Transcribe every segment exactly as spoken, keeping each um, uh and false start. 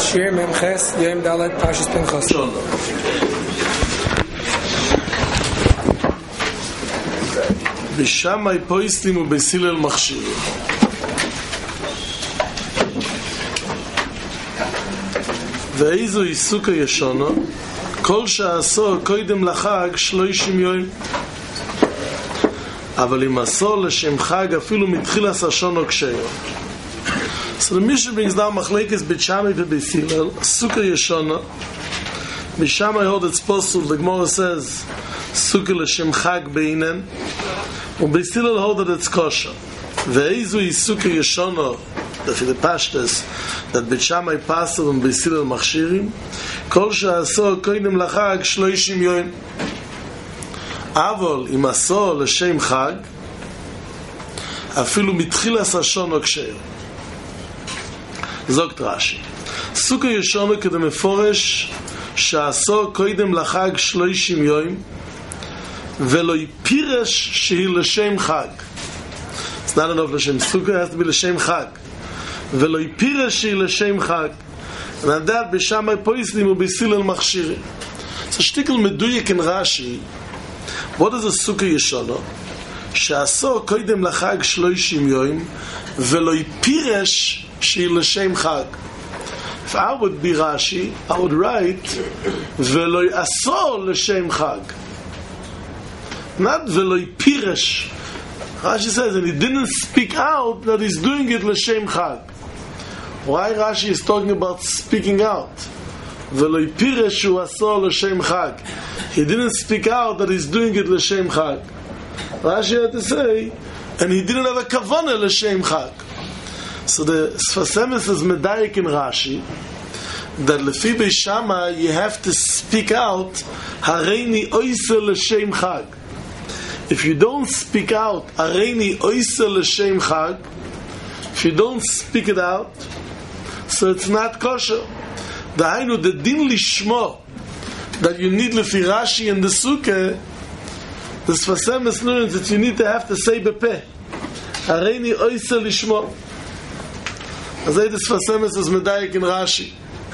שיר ממחס יום ד' פרשת פנחס. בשמאי פויסטים ובסילל מכשירים. ואיזו עיסוק הישונו כל שעשו קודם לחג שלושים יום, אבל אם עשו לשם חג אפילו מתחילת השנה כשהיום. So the Mishnah brings down Machlekes Bet Shammai and Bet Hillel, Sukkah Yeshana. Bet Shammai hold it's possible, the Gemara says, Sukkah L'Shem Chag Beinen, and Bet Hillel hold that it's kosher. Ve'ezu is Sukkah Yeshana, that the Pashtas, that Bet Shammai Pasel and Bet Hillel Machshirim, Kol She'aso Koidem L'Chag Shloishim Yoim. Avol, im Aso L'Shem Chag, Afilu Mitchilas Hashana K'sheir. זוגת רש"י סוכה ישונה כדי מפורש שעשו קודם לחג שלושים יום ולא יפירש שהיא לשם חג. It's not enough לשם סוכה, it has to be לשם חג ולא יפירש שהיא לשם חג. נדעת בשמאי פויסלים ובסילל מכשירים. זה שטיקל מדויק in רש"י. What is a סוכה ישונה? שעשו קודם לחג שלושים יום ולא יפירש שהיא לשם חג. If I would be Rashi, I would write ולא יעשו לשם חג. Not ולא יפירש. Rashi says, and he didn't speak out that he's doing it לשם חג. Why Rashi is talking about speaking out? ולא יפירש שהוא עשו לשם חג. He didn't speak out that he's doing it לשם חג. Rashi had to say, and he didn't have a kavanah לשם חג. So the Sfasemis is medayik in Rashi that lefi Bei Shammai you have to speak out Hareini oise l'shem chag. If you don't speak out Hareini oise l'shem chag, if you don't speak it out, so it's not kosher. Dahainu the din lishmo that you need lefi Rashi in the sukkah, the Sfasemis learns that you need to have to say bepeh Hareini oise lishmo. As I disfasemes as medayik in Rashi.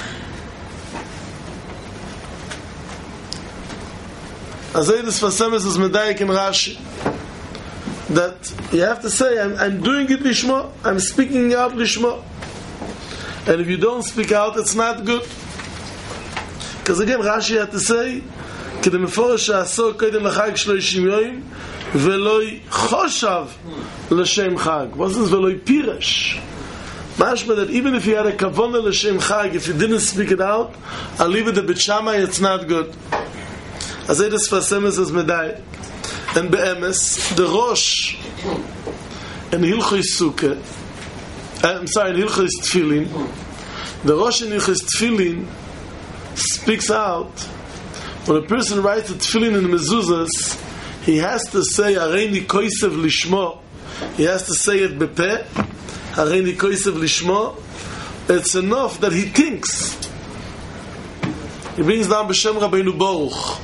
As I disfasemes as medayik in Rashi. That you have to say, I'm, I'm doing it lishma, I'm speaking out lishma. And if you don't speak out, it's not good. Because again, Rashi had to say, כדי מפורש שעשו קודם לחג שלושים יום, ולא חושב לשם חג. What is ולא פירש? Mashma that even if you had a kavanah l'shem chag, if you didn't speak it out, I'll leave it to Bet Shammai, it's not good. As I just fasemes as medai, and be'emes the Rosh in Hilchos Sukkah, I'm sorry, in Hilchos Tefillin, the Rosh in Hilchos Tefillin speaks out when a person writes a Tefillin in mezuzas, he has to say Areini koisev lishmo, he has to say it bepeh. Hareini koisev lishmo. It's enough that he thinks. He brings down B'Shem Rabbeinu Baruch.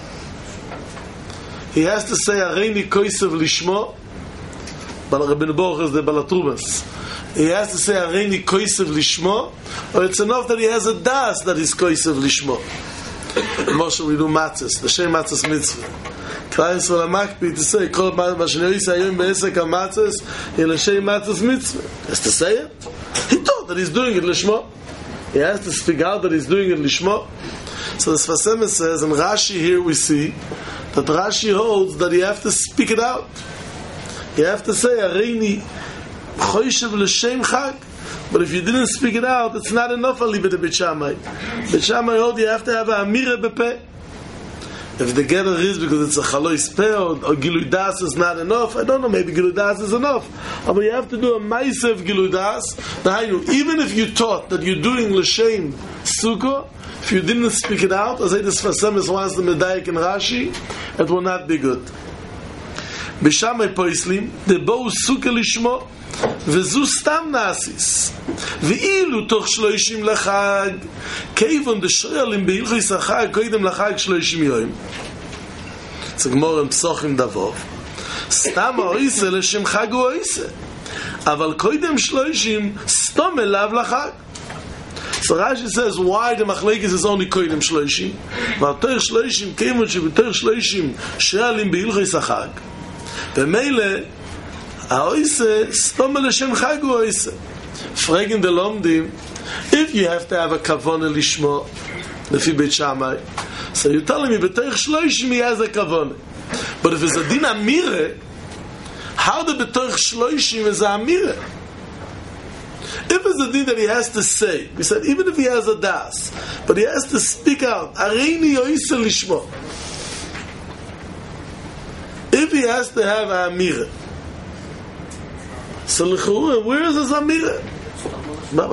He has to say Hareini koisev lishmo. But Rabbeinu Baruch is the Balatrumas. He has to say Hareini koisev lishmo, or it's enough that he has a das that is koisev lishmo. Moshe, we do matzahs, the Shem matzahs mitzvah. Klal Yisrael HaMakpi to say Kol ma shenoi sayom be'esek hamatzos L'shem matzos mitzvah. He has to say it. He thought that he's doing it lishmo. He has to speak out that he's doing it lishmo. So the Sfasemis says, and Rashi here we see that Rashi holds that you have to speak it out. You have to say Hareini choishev l'shem chag. But if you didn't speak it out, it's not enough. I'll leave it to Bet Shammai. Bet Shammai holds you have to have a amira bepeh. If the gather is because it's a chalois peh or, or gilui das is not enough, I don't know, maybe gilui das is enough. But you have to do a maisev gilui das. Even if you thought that you're doing l'shem sukkah, if you didn't speak it out, as I just fasemes once the medayik in Rashi, it will not be good. B'Shamai poislim, the bo sukkah lishmo, וזו סתם נאסיס ואילו תוך שלושים לחג כיוון דשואלים בהלכות החג קודם לחג שלושים יום זה גמור עם פסוחים דבוב סתם האויסה לשם חג הוא אויסה אבל קודם שלושים סתום אליו לחג So Rashi says, why the machlekes is only koidim shloishim? V'atech shloishim keimun shebetech shloishim she'alim beilchos hachag. V'meile ha'oise stom l'shem chag hu oise. Fragen the lomdim, if you have to have a kavanah lishma, lefi Beit Shammai, so you're telling me betech shloishim he has a kavanah. But if it's a din amire, how the betech shloishim is a amire? If it's a din that he has to say, we said even if he has a das, but he has to speak out, areini yoise lishma. If he has to have a amire, so l'chura, where is his amire? What,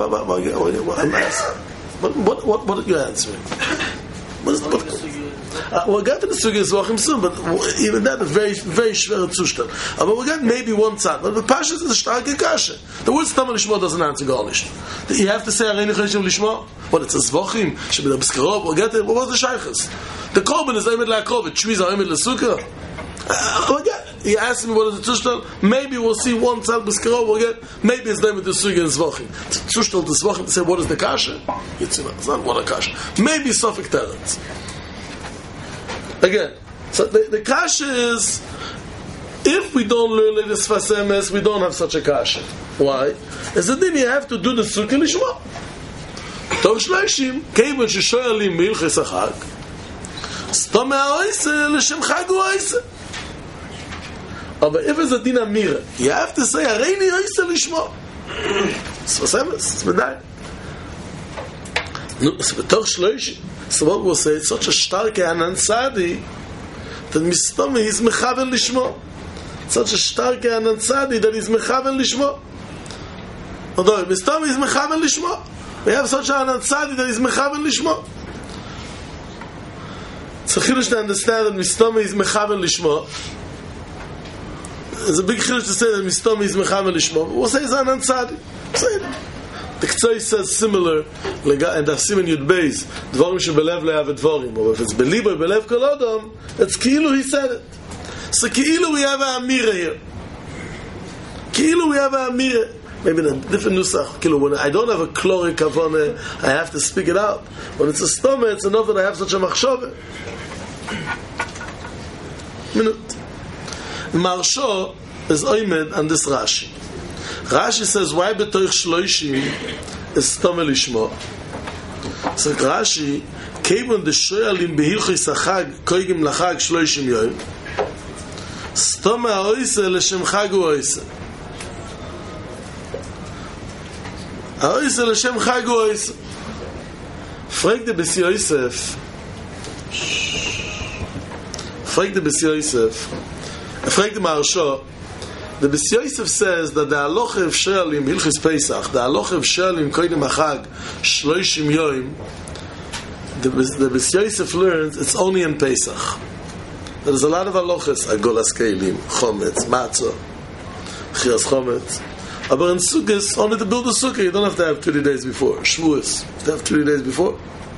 what, what, what are you answering? What is, what, uh, we'll get to the Sugi Zvachim soon, but even that is very, very schwer Zustand. Uh, but we'll get maybe one side. But the Pasha is a starke Kasha. The word Stam Lishma doesn't answer gar nicht. You have to say Areini Chayshim Lishma. What, it's a Zvachim? Shebida B'skarov? We'll get it. What was the Shaykhs? The Korban is Omed La'akov. Shmiz Omed L'Sukkah. Uh, he asked me what is the Zushtal. Maybe we'll see one side B'skarov. We'll get, maybe it's name of the Sugi and Zvachim. Zushtal, the Zvachim, to say what is the Kasha? It's not what a Kasha. Maybe Sophic Terence. Again, so the, the kasha is, if we don't learn this fasemes, we don't have such a kasha. Why? As a din, you have to do the sukkah lishma. Tov shloishim, kevon sheshoyalim milchis hachag, stom ha'oise l'shem chag hu oise. But if it's a din amira, you have to say, areini oise lishma. It's fasemes, it's medai. No, it's betov shloishim. So what we'll say, it's such a starke anansadi that mistome is mechaven lishmo. Such a starke anansadi that is mechaven lishmo. Although mistome is mechaven lishmo, we have such an anansadi that is mechaven lishmo. It's a chiddush to understand that mistome is mechaven lishmo. It's a big chiddush to say that mistome is mechaven lishmo. We'll say it's an anansadi. Say it. The K'tzai says similar, and the Siman Yud Beis, Dvorim shebelev le'av dvorim, or if it's belibo belev kol adam, it's ki'ilu he said it. So ki'ilu we have a amira here. Ki'ilu we have a amira. Maybe in a different nusach. Ki'ilu, when I don't have a klori kavane, I have to speak it out. When it's a stomach, it's enough that I have such a machshove. Minute. Marsho is oimed on this Rashi. Rashi says, why betoich shloishim is stom lishmo? So Rashi, kevon the shoyalim behilchos hachag koigim lachag shloishim yoyim, stom ha'oise l'shem chag hu oise. Ha'oise l'shem chag hu oise. Frag the Bes Yosef, frag the Bes Yosef, frag the Maharsha. The Bes Yosef says that the halacha of she'alim hilchos Pesach, the halacha of she'alim koydem hachag shloishim yoyim, the, the Bes Yosef learns it's only in Pesach. There's a lot of halachas, agolas keilim, chometz, matzah, chias chometz. But in Sukkot, only to build a sukkah, you don't have to have twenty days before. Shavuos, you have to have twenty days before.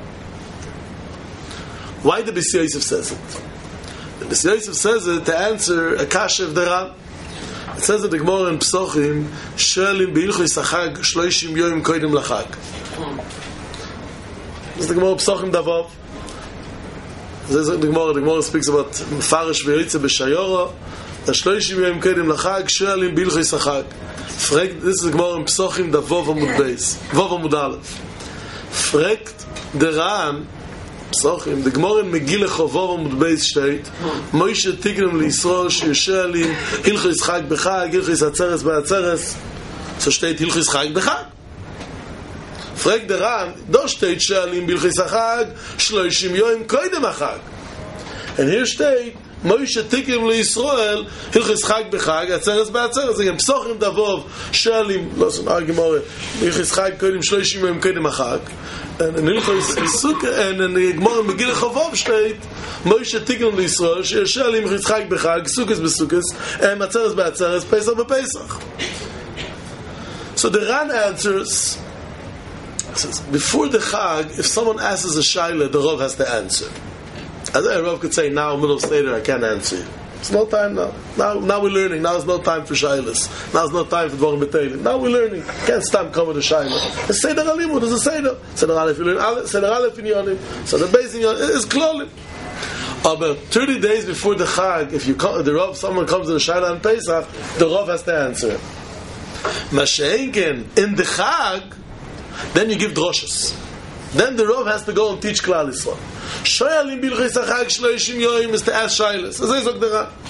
Why the Bes Yosef says it? The Bes Yosef says it to answer a kasha of the Ran. It says that the Gemara in Psochim, She'alim beilchos hachag shloishim yoyim koydem lachag. This is the Gemara in Psochim Davav. This is the Gemara. The Gemara speaks about Mefarish v'yoytze b'shayora, that shloishim yoyim koydem lachag, She'alim beilchos hachag. This is the Gemara in Psochim Davav Amud Beis, Vav Amud Aleph. Fragt the Ran, Psochim, the Gemara in Megillah Chovav Amud Beis steht, Moshe tiknem liYisrael she'yoshelim hilchos chag b'chag, hilchos atzeres b'atzeres. So steht hilchos chag b'chag. Fragt der Ran, da steht she'alim b'hilchos hachag shloishim yoyim koydem hachag. And here steht Moshe tiknem liYisrael hilchos chag b'chag, atzeres b'atzeres. Again, Psochim Davov she'alim, listen, our Gemara, hilchos chag koydem shloishim yoyim koydem hachag. And in Hilchos Sukkah, and in the Gemara Megillah Chovav steht, Moshe tiknem liYisrael she'yoshelim hilchos chag b'chag, sukkos b'sukkos, and atzeres b'atzeres, Pesach b'Pesach. So the Ran answers, says, before the Chag, if someone asks a shaila, the Rav has to answer. As a Rav could say, now, middle of Seder, I can't answer you. It's no time now. Now, now we're learning. Now is no time for Shailas. Now is no time for Dvorim B'Teilim. Now we're learning. Can't stop coming to Shailah. It's Seder Alimud. It's a Seder. Seder Aleph, you learn Aleph. Seder Aleph in Yonim. Seder Beis in Yonim. It's Klolim. About thirty days before the Chag, if you come, the Rav, someone comes to the Shailah on Pesach, the Rav has to answer. Masha'enken, in the Chag, then you give droshes. Then the Rav has to go and teach Klal Yisrael. Shoyalim bilchis hachag shloishim yoyim is to ask Shailas. This is what the Ran.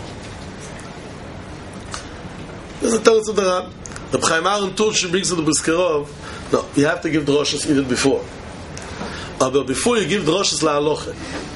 This is the Teretz of the Ran. The Chaim Aaron Turshi brings to the Briskerov. No, you have to give droshes even before. But before you give droshes la'aloche.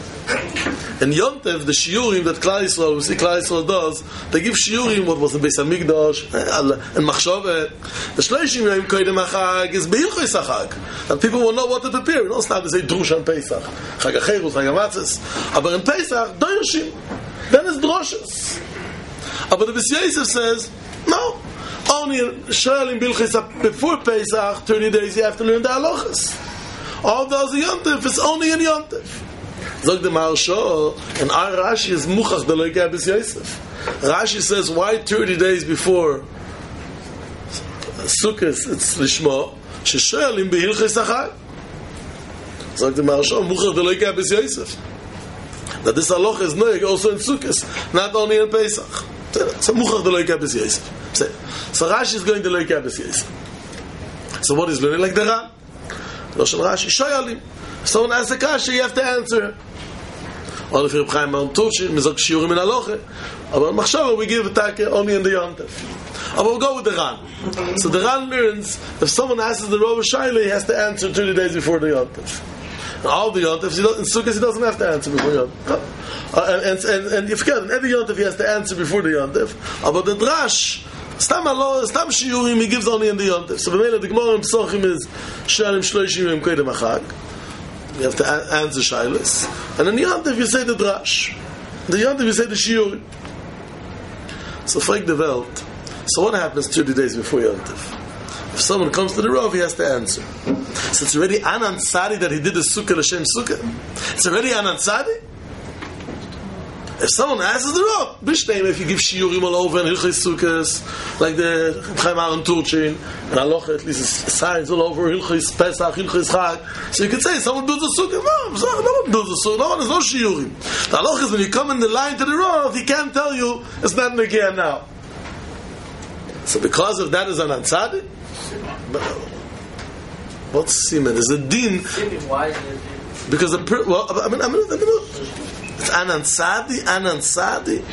And Yontev, the shiurim that Klal Yisrael, we see Klal Yisrael does, they give shiurim what was in Beis Hamikdash and Machshove. The Shloishim Yom Koydem HaChag is Be'ilchos HaChag, and people will know what to prepare. You don't start to say Drush on Pesach, Chag HaCherut, Chag HaMatzos. But in Pesach, Doyroshim, then it's droshes. But the Beis Yosef says, no, only Shoyalim Bilchis before Pesach, thirty days you have to learn the halachas. All those Yontev, it's only in Yontev. Zog the Maharsha, and our Rashi is Muchach the Loikei Beis Yosef. Rashi says, why thirty days before Sukkot it's Lishmo, Sheshoyalim Behilchos HaChag? Zog the Maharsha, Muchach the Loikei Beis Yosef. That this halacha is noeg also in Sukkot, not only in Pesach. So Muchach the Loikei Beis Yosef. So Rashi is going to Loikei Beis Yosef. So what is learning like the Ran? Loshen Rashi, Shoyalim. Someone asks a kasha, you have to answer. Or if you're Chaim Aaron Turshi, Mizok Shiurim in Aloche. But in Machshava, we give a take only in the Yontev. But we'll go with the Ran. So the Ran learns, if someone asks the Rav Shaila, he has to answer thirty days before the Yontev. And all the Yontevs, in Sukkot, he doesn't have to answer before Yontev. Uh, and, and, and you forget, in every Yontev, he has to answer before the Yontev. But the Drash, Stam Allah, Stam Shiurim, he gives only in the Yontev. So the Mela, the Gemara in Psochim is, Shalim Shloishim Yom Koydem HaChag. You have to answer Shailas. And in the Yontev you say the Drash. In the Yontev you say the Shiurim. So Freik the Welt. So what happens thirty days before Yontev? If someone comes to the Rav, he has to answer. So it's already Anan Tzadi that he did the Sukkah L'Shem Sukkah. It's already Anan Tzadi. If someone asks the Rav, Bishneim, if you give Shiurim all over and Hilchos Sukkahs, like the Chaim Aaron Turshi, and Aloche, at least signs all over Hilchos Pesach, Hilchos Chag. So you can say, someone builds a Sukkah. No, no one builds a Sukkah. No one has no Shiurim. The Aloche is when you come in the line to the Rav, he can't tell you, it's not Negeh now. So because of that is an Antzadi? What's Simen? Is a din. Why is it? Because the per- well, I mean, I mean, I mean, it's Anan Tzadi, Anan Tzadi.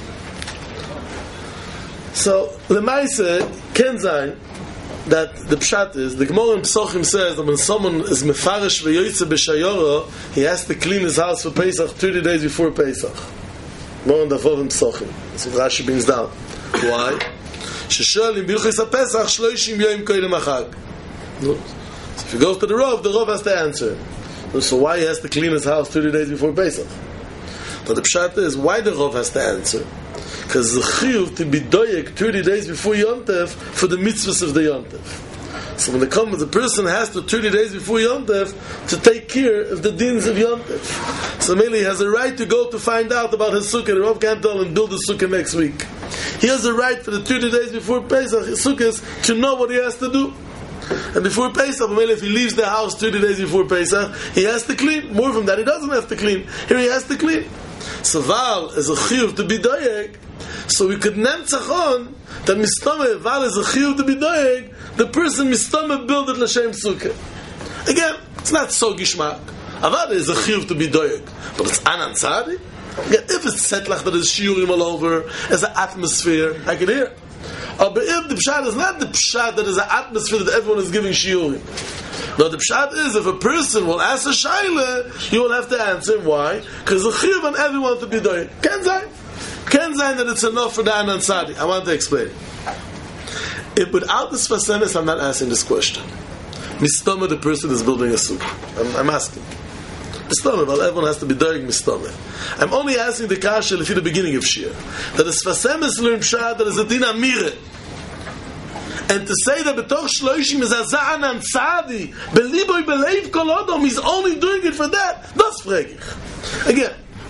So the Maisa can say that the pshat is the Gemara in Psochim says that when someone is mefarish v'yoytze b'shayoro, he has to clean his house for Pesach thirty days before Pesach. More on the Vov in Psochim. That's what Rashi brings down. Why? Sheshoyalim bilchis haPesach shloishim yoyim koydem hachag. So if he goes to the Rav, the Rav has to answer. So why he has to clean his house thirty days before Pesach? But the pshat is, why the Rav has to answer? Because the chiyuv to be doyek thirty days before Yontev for the mitzvahs of the Yontev. So when the comes, the person has to thirty days before Yontev to take care of the dins of Yontev. So Meli has a right to go to find out about his sukkah. The Rav can't tell him build a sukkah next week. He has a right for the thirty days before Pesach, his sukkahs, to know what he has to do. And before Pesach, if he leaves the house thirty days before Pesach, he has to clean. More from that, he doesn't have to clean. Here he has to clean. So Val is a chiyuv to be doyeg. So we could nemtzachon that mistame Val is a chiyuv to be doyeg. The person mistame build it l'shem sukkah. Again, it's not so gishmak. Avad is a chiyuv to be doyeg, but it's Anan Tzadi. Again, if it's setlach that is shiurim all over, as an atmosphere, I can hear. Uh, but if the pshat is not the pshat that is an atmosphere that everyone is giving shiurim. No, the pshat is if a person will ask a shaila, he will have to answer. Why? Because the chiyuv on everyone to be doing. Ken zayin. Ken zayin that it's enough for the Anan Tzadi. I want to explain. If without the Sfas Emes, I'm not asking this question. Mistama, the person is building a sukkah. I'm, I'm asking. Mistama, well, everyone has to be doing mistama. I'm only asking the kasha if the beginning of Shir. That the Sfas Emes learn pshat that is a din amire. And to say that betoch shloishim is a za'anan tzadi, beliboy beleiv kol odom, he's only doing it for that, that's fregich. Again,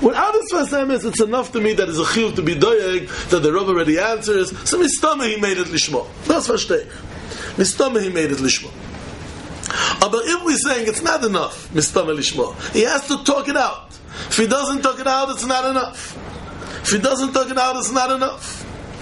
Without this Sfas Emes, it's enough to me that it's a chiyuv to be doyeg, that the Rav already answers. So mistama he made it lishma. That's versteh. Mistama he made it lishma. But if we're saying it's not enough, mistama lishma, he has to talk it out. If he doesn't talk it out, it's not enough. If he doesn't talk it out, it's not enough.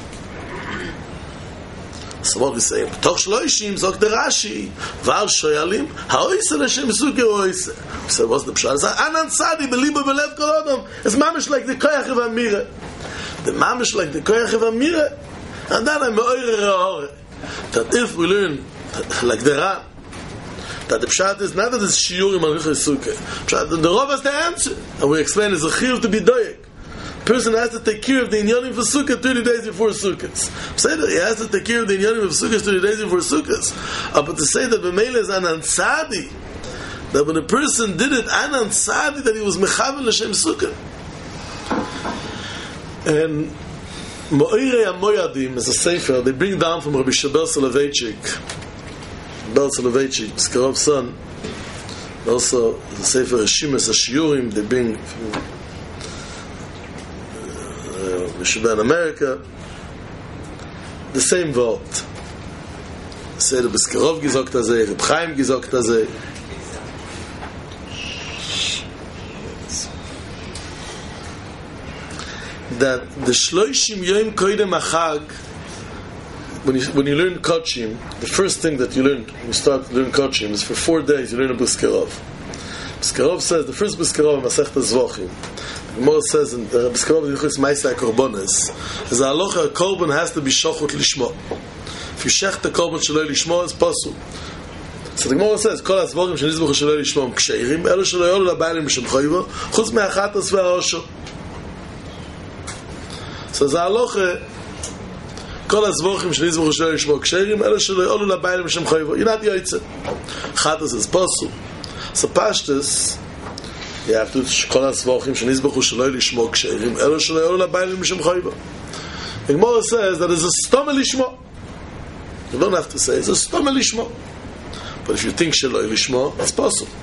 So what we say, Toch Shloishim, Zok the Rashi, Var Shoyalim, Ha'oise L'Shem Suke Ha'oise. We said, what's the pshat? It's Anan Tzadi, Beliba Belev Kol Adam. It's mamish like the Koyach of Amire. The mamish like the Koyach of Amire. And then I'm Me'oire Re'ore. That if we learn, like the Ran, that the pshat is not that it's Shiurim on Richa Suke. Pshat, the Rav has the answer. And we explain it's a chiyuv to be doyek. Person has to take care of the inyanim for Sukkot thirty days before Sukkot. Say that he has to take care of the inyanim of Sukkot thirty days before Sukkot. Uh, but to say that B'meila is Anan Tzadi, that when a person did it, Anan Tzadi, that he was Mechaven L'Shem Sukkot. And Mo'irei HaMoyadim is a sefer, they bring down from Rabbi Shabel Soloveitchik, Bel Soloveitchik, Skarov's son, also the sefer Hashimas HaShiurim, they bring from Yeshiva in America, the same word. Say the Biskarov gesagt hazeh, Reb Chaim gesagt hazeh. That the Shloishim Yom Koidem Achag, when you when you learn Kodshim, the first thing that you learn when you start to learn Kodshim is for four days you learn a Biskarov. Biskarov says the first Biskarov Masechta Zvachim. The Gemara says in the Biskarov Yichus Ma'aseh Korbanos, is a halacha a korban has to be shochot lishma. If you shech the korban sheloi lishma, it's possible. So the Gemara says, Kol hasvorim shenizbuchu sheloi lishma ksheirim, elu sheloi yolu labaylim b'shem choyva, chutz me'achatas ve'arosho. So the halacha, Kol hasvorim shenizbuchu sheloi lishma ksheirim, elu sheloi yolu labaylim b'shem choyva. You're not yoytze. Chatas is possible. So Pashtus, you have to kol hasvochim shenizbuchu sheloi lishmo ksheirim elo sheloi yolu labaylim b'shem choyva. The Gemara says that it's a stoma lishmo. You don't have to say it's a stoma lishmo, but if you think sheloi lishmo, it's possible.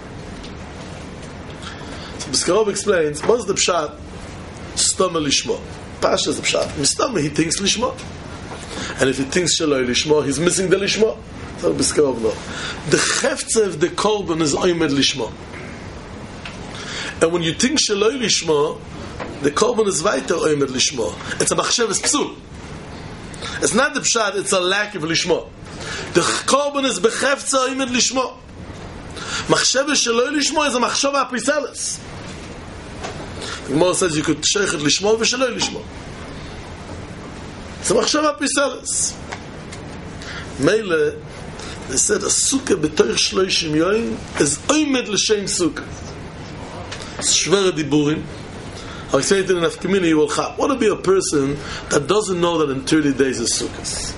So Biskarov explains what's the pshat stoma lishmo. Pasha is the pshat. Mistama he thinks lishmo, and if he thinks sheloi lishmo, he's missing the lishmo. So Biskarov no. The cheftze of the korban is oimed lishmo. And when you think sheloi lishma, the korban is weiter oimed lishma. It's a machshavas psul. It's not the pshat, it's a lack of lishma. The korban is bechefza oimed lishma. Machshavas sheloi lishma is a machshava apisalis. The Gemara says you could sheikh it lishma v'sheloi lishma. It's a machshava apisalis. Meile, they said a sukkah b'toich shloishim yoim is oimed l'shem sukkah. Shvera diburim. I say it in enough community, you will have. What to be a person that doesn't know that in thirty days is Sukkot?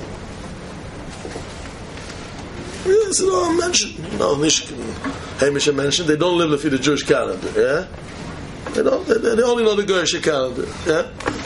Yes, no, I mentioned. No, Hamish mentioned they don't live in the Jewish calendar. Yeah, they don't. They, they only know the Goyish calendar. Yeah,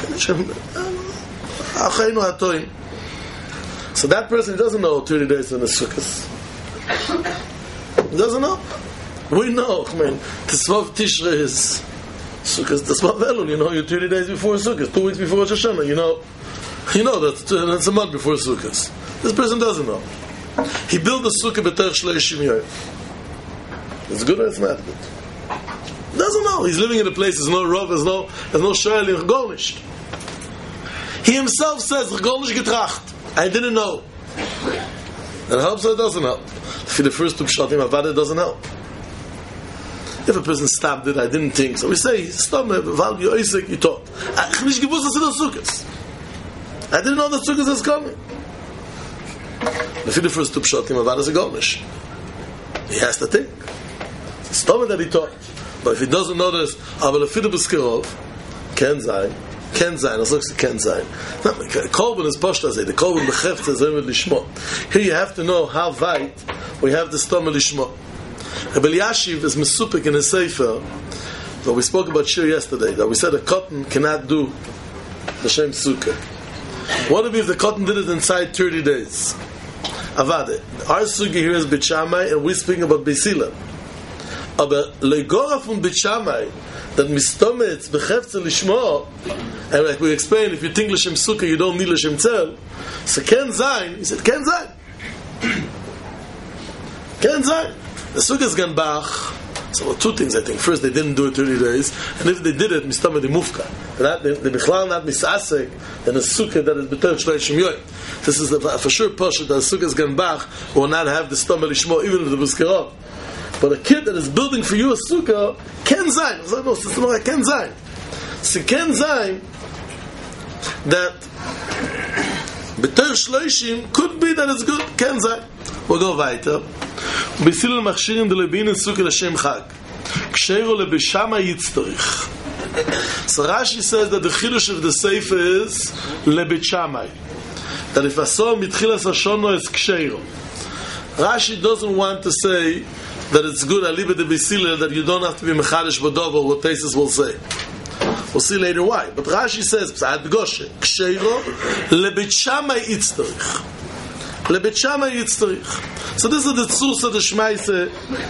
so that person doesn't know thirty days in the Sukkot. He doesn't know. We know, I mean, Tisvav Tishre is Sukkot, Tisvav Elul, you know, you're thirty days before Sukkot, two weeks before Rosh Hashanah, you know, you know that that's a month before Sukkot. This person doesn't know. He built a Sukkot b'terech shloishim yoyim. It's good or it's not good? Doesn't know. He's living in a place, there's no Rav, there's no, there's no Shoel, in Chgolnish. He himself says, Chgolnish getracht. I didn't know. And it helps or it doesn't help. For the first two pshatim, Avada doesn't help. If a person stopped it, I didn't think. So we say, stop me, Val Yoisek, you talk. I didn't know that Sukkot is coming. If the first two pshatim, Avad is a Golnish. He has to think. Stop me that he talked. But if he doesn't know this, Aval Afidu B'Skirov, Ken Zayin, Ken Zayin, as looks to Ken Zayin. Korban is Poshtazeh, the Korban B'Chefta is Omer Lishmo. Here you have to know how weit we have the Stoma Lishmo. Rebbe Yashiv is mesupik in his sefer that we spoke about Shir yesterday, that we said a cotton cannot do the Shem Sukkah. What if the cotton did it inside thirty days? Avade. Our Sukkah here is Beit Shammai and we're speaking about Beisila. Aber Legora from Beit Shammai that mistometz bechefze lishmo, and like we explained, if you think l'shem sukkah, you don't need l'shem tzel. So ken zayin, he said ken zayin, ken zayin. The sukkah is gan bach. So well, two things I think. First, they didn't do it thirty days, and if they did it, mistameh the mufka. But the the bichlal not misasek, then a sukkah that is b'ter shloishim yoyim. This is the, for sure pasha that a sukkah is gan bach will not have the stameh lishmo even if the b'skerot. But a kid that is building for you a sukkah, ken zayin. So no, it's not like ken zayin. So ken zayin that b'ter shloishim could be that it's good. Ken zayin. We'll go weiter. B'silul machshirim de lebin in sukkah l'shem chag. Ksheiro lebeshama yitztorich. So Rashi says that the chidush of the sefer is lebechamai. That if asor mitchilas hashono is ksheiro. Rashi doesn't want to say that it's good aliba de b'silul that you don't have to be mechadish b'dovo, what Tesis will say. We'll see later why. But Rashi says, P'sad Goshe, Ksheiro lebechamai yitztorich. Lebet Shammai Yitztorich. So this is the source of the Shmaise.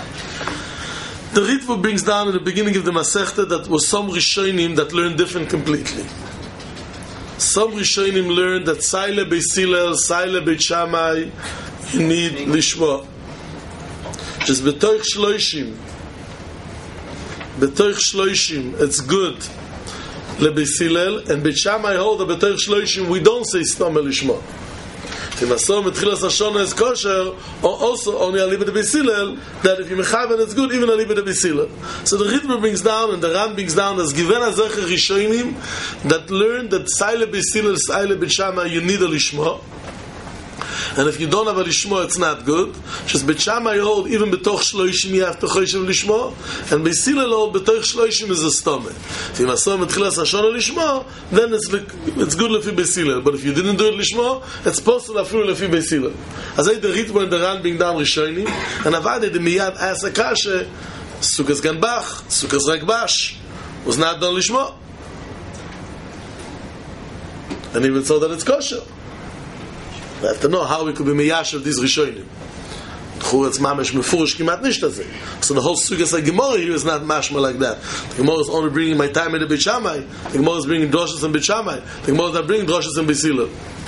The Ritva brings down in the beginning of the Masechta that was some Rishonim that learned different completely. Some Rishonim learned that Saile Beis Hillel, Saile Beit Shammai, you need Lishma. Just Betoich Shloishim. Betoich Shloishim, it's good. Lebeis Hillel, and Beit Shammai hold that Betoich Shloishim, we don't say Stam Lishma. If Asor Mitchilas Hashana is kosher, or also only Aliba de Beis Hillel, that if you mechaven it's good, even Aliba de Beis Hillel. So the Ritva brings down, and the Ram brings down, as given a Zecher Rishonim, that learn that Saile Beis Hillel, Saile Beit Shammai, you need a Lishma. And if you don't have a Lishma, it's not good. Just Beit Shammai hold, even Betoch Shloishim, you have to Choshev Lishma, and Beis Hillel hold, Betoch Shloishim is a Stome. If you Asor Mitchilas Hashana Lishma, then it's, it's good Lefi Beis Hillel. But if you didn't do it Lishma, it's possible to do Lefi Beis Hillel. As I the Ritva and the Ran bring down Rishonim, and Avadi the Miyad asked a Kashe, Sukkos Gan Bach, Sukkos Rakbash, was not done Lishma. And even so that it's kosher. We have to know how we could be meyash of these Rishonim. Churetz Mamesh Mefurish Kimat Nishtazeh. So the whole Sukkah say Gemara here is not mashma like that. The Gemara is only bringing my time in the Beit Shammai. The Gemara is bringing droshes and Beit Shammai. The Gemara is not bringing droshes and Beis Hillel.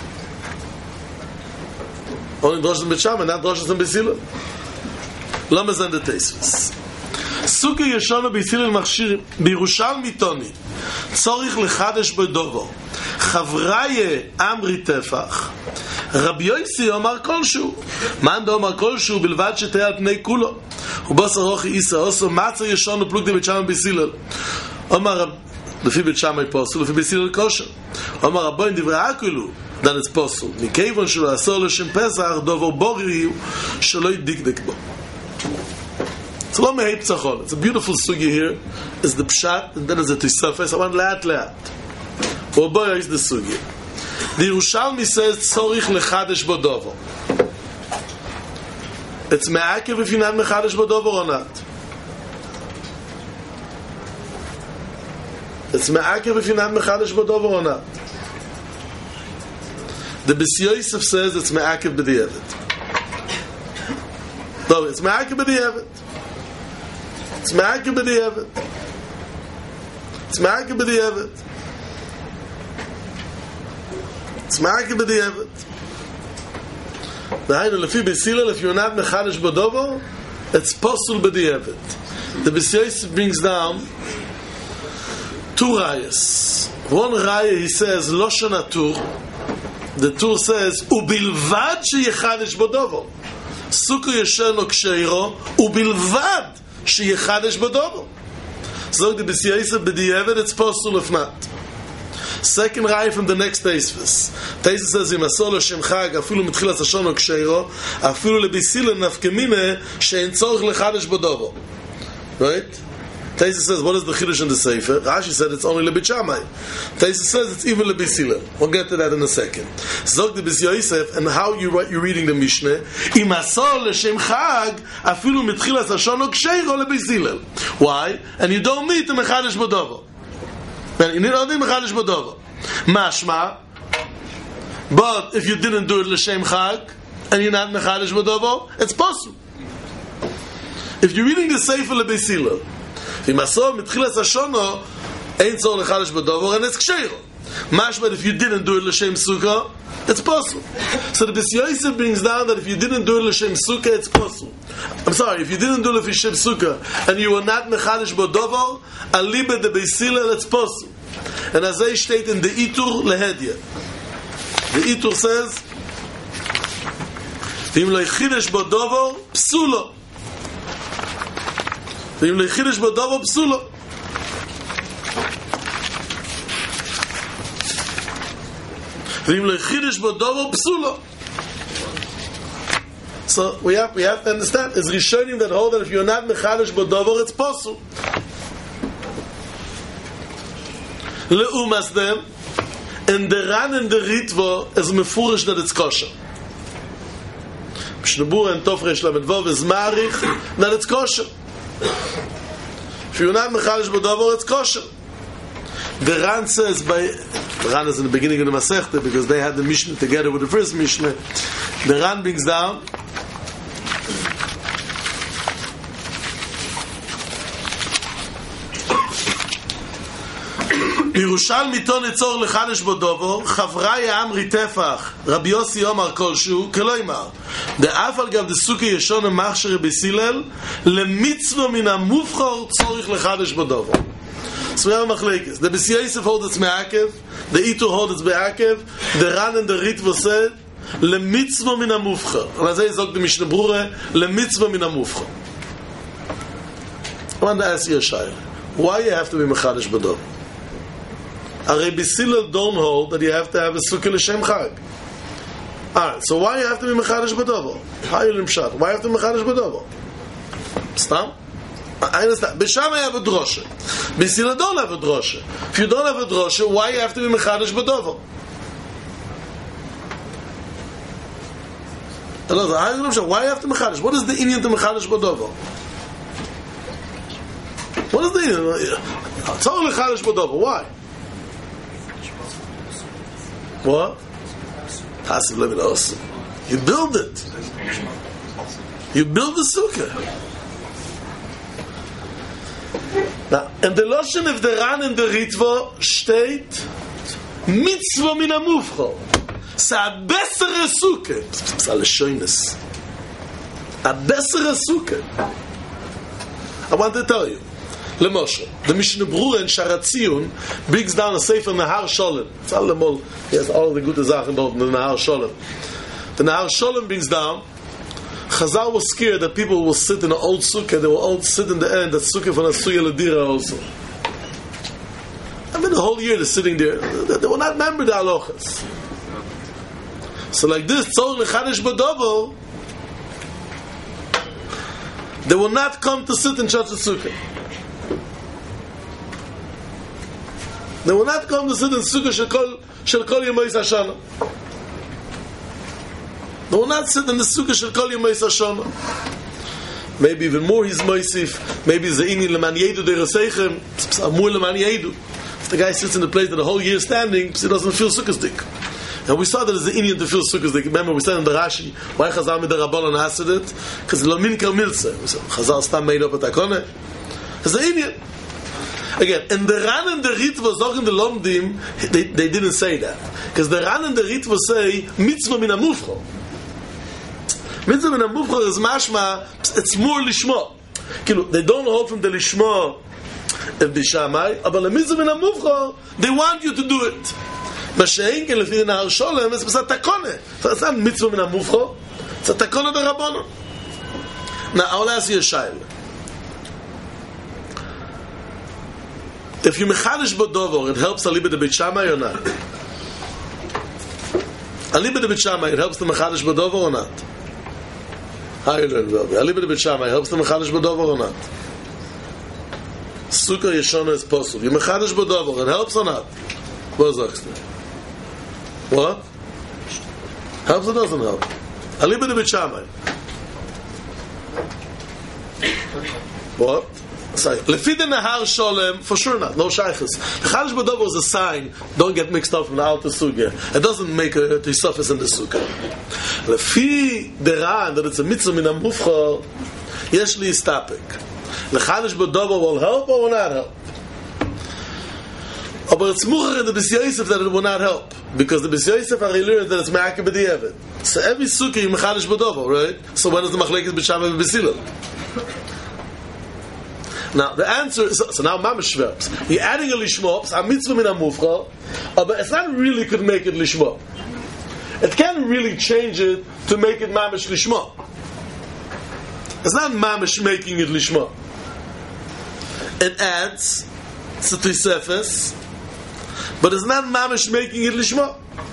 Only droshes and Beit Shammai, not droshes and Beis Hillel. Lamas and the Teisvus. Sukkah Yeshana Beis Hillel Machshir B'Yerushalmi Toni Tzorich Lechadesh B'Dovo Chavraye Amri Tefach Rabbi Yosi Omar Kolshu Man do Omar Kolshu Bilvad Shetei Al Pnei Kulo Ubos Arochi Isa Oso Matzah Yeshana Plukde Beit Shammai Beis Hillel Omar Lefi Beit Shammai Posel Lefi Beis Hillel Kosher Omar Rabboin Divrei Akulu then it's Posel Mikevon Shelo Asor L'Shem Pesach Dovo Bori Shelo Yidikdek Bo. It's a beautiful sugi here. Is the pshat, and then is the tisafes. I want leat leat. Or boy is the sugi. The Yerushalmi says tzorich lechadesh bodovo. It's me'akev if you're not mechadesh bodovo or not. It's me'akev if you're not mechadesh bodovo or not. The Bis Yosef says it's me'akev b'di'evet. No, it's me'akev b'di'evet. It's ma'akev b'di'evet. It's ma'akev b'di'evet. It's ma'akev b'di'evet. Na'aynu, lefi Beis Hillel, if you're not mechadesh bodovo, it's posul b'di'evet. The Bis Yosef brings down two rayas. One raya, he says, Loshan HaTur. The Tur says, ubilvad sheyechadesh bodovo. Sukkah yesheno ksheiro, ubilvad sheyechadesh bodovo. So the Bis Yosef b'di'evet, it's possible if not. Second raya from the next Teisvus. Teisvus says, Im asor L'Shem Chag, afilu mitchilas hashono ksheiro, afilu leBeis Hillel nafkemine, she'en tzorich lechadesh bodovo. Right? Teisvus says, what is the chidush in the Sefer? Rashi said it's only leBeit Shammai. Teisvus says it's even leBeis Hillel. We'll get to that in a second. Zog the Bis Yosef, and how you write, you're reading the Mishnah. Im asor L'Shem Chag, afilu mitchilas hashono ksheiro leBeis Hillel. Why? And you don't need the mechadesh bodovo. And you need only mechadesh bodovo. Mashma. But if you didn't do it L'Shem Chag, and you're not mechadesh bodovo, it's possible. If you're reading the Sefer leBeis Hillel, ואם עשו מתחילת השונו, אין צור לחדש בדובר, אין it's ksheiro. Mashma, if you didn't do it l'shem sukkah, it's possible. So the Bis Yosef brings down that if you didn't do it l'shem sukkah, it's possible. I'm sorry, if you didn't do it l'shem sukkah, and you were not mechadish b'dover, aliba de Beis Hillel, it's possible. And as they state in the Itur lehedya, the Itur says, V'im lo yichidesh b'dover, psulo. V'im lo yichidesh b'dover, psulo. So we have we have to understand it's Rishonim that hold that if you're not mechadish b'dover, it's possible. Leumas them, and the Ran and the Ritva is mefurish that it's kosher. Mishnah and Tofresh Lamedvov is marich that it's kosher. If you're not mechadish b'dover, it's kosher. The Ran says by the Ran is in the beginning of the Masechta because they had the Mishnah together with the first Mishnah. The Ran brings down Yerushalmi ton etzor lechadesh bodovo Chavrai Amri Tefach Rabbi Yossi Omar Kolshu Keloimar the Afal gav the Sukkah Yeshon Machsher Beis Hillel lemitzvah min hamufchor tzorich lechadesh bodovo. So we have a machlekes. The Bis Yosef holds it's me'akev, the Itur holds it's me'akev, the Ran and the Ritva said, lemitzvah min hamufchar. And as I said the Mishnah Brura, lemitzvah min hamufchar. I want to ask you a shayla. Why you have to be mechadish b'dov? Arei Beis Hillel don't hold that you have to have a sukkah l'shem chag. Alright, so why you have to be mechadish b'dov? How you limshat? Why you have to be mechadish b'dov? Stam? I understand. B'Shamai have a drosha. Beis Hillel don't have a drosha. If you don't have a drosha, why you have to be mechadish b'dover? Why you have to mechadish? What is the inyan to mechadish b'dover? What is the inyan? Tzor mechadish b'dover. Why? What? Passive living awesome. You build it. You build the sukkah. Now, and the Loshen of the Ran and the Ritva steht mitzvah min hamufchor. It's a bessere sukkah. It's a leshoines. A bessere sukkah. I want to tell you. Lemoshe, the Mishnah Brura in Sharatzion brings down a sefer Nahar Sholem. It's all the mol. He has all the good Sachen dort in the Nahar Sholem. The Nahar Sholem brings down Chazal was scared that people will sit in an old sukkah. They will all sit in the end. That sukkah for Nasuya Ladira also. I mean, the whole year they're sitting there. They will not remember the halachas. So like this, tzor lechadesh b'dover, they will not come to sit in such a sukkah. They will not come to sit in sukkah shel kol shel kol yemais hashana. They will not sit in the sukkah shel kol yemais hashana. Maybe even more he's moisif. Maybe it's the inyan leman yedu dereseichem. More leman yedu. If the guy sits in the place that the whole year is standing, he doesn't feel sukkahsdik. And we saw that it's the inyan to feel sukkahsdik. Remember we said in the Rashi, why Chazal mid the Rabbanon asked it? Because lo min kar milze. We said Chazal stam made up a takone. It's the inyan. Again, and the Ran and the Ritva zog in the Lomdim, they, they didn't say that. Because the Ran and the Ritva say, mitzvah min hamufchor. Mitzvah min hamufchor is mashma, it's more lishma. They don't hold from the lishma of the Shammai, but the mitzvah min hamufchor, they want you to do it. Mashein, and lefi the Nahar Sholem, it's a takone. So it's not mitzvah min hamufchor, it's a takone de Rabbanon. Now, I will ask you a shayla. If you mechadish b'dover, it helps aliba de Beit Shammai or not? Aliba de Beit Shammai, it helps the mechadish b'dover or not? How you learn, Rabbi? Aliba de Beit Shammai, it helps the mechadish b'dover or not? Sukkah Yeshona is possible. You mechadish b'dover, it helps or not? What sagst du? What? Helps or doesn't help? Aliba de Beit Shammai. What? Lefi the Nahar Sholem, for sure not, no shaykhs. The Chadish B'dover is a sign, don't get mixed up from the outer sukkah. It doesn't make a to surface in the sukkah. Lefi the Ran, that it's a mitzvah min hamufchor, yesh li istapek. Lechadish B'Dover will help or will not help? But it's mucher in the B'S Yosef that it will not help. Because the B'S Yosef are learned that it's Ma'akeh B'Di'evet. So every sukkah you Mechadish B'Dover, right? So when is the Machlekes B'Shamai B'Silel? Now the answer is, so now Mamash verbs. You're adding a Lishma, a mitzvah min ha-mufcha, but it's not really could make it Lishma. It can't really change it to make it Mamash Lishma. It's not Mamash making it Lishma. It adds to Tosefes, but it's not Mamash making it Lishma.